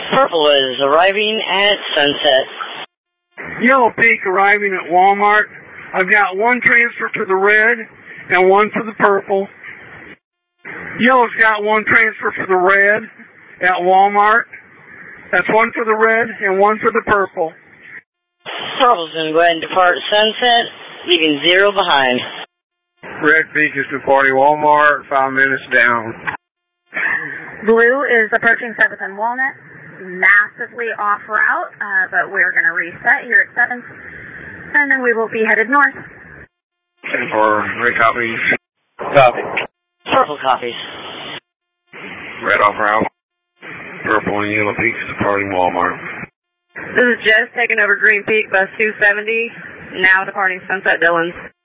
Purple is arriving at Sunset. Yellow Peak arriving at Walmart. I've got one transfer to the red and one for the purple. Yellow's got one transfer for the red at Walmart. That's one for the red and one for the purple. Purple's going to go ahead and depart Sunset, leaving 0 behind. Red Peak is departing Walmart, 5 minutes down. Blue is approaching 7th and Walnut, massively off route, but we're going to reset here at 7th, and then we will be headed north. Or red copies. Copy. Purple copies. Red off route. Purple and Yellow Peaks departing Walmart. This is Jess taking over Green Peak, bus 270, now departing Sunset Dillons.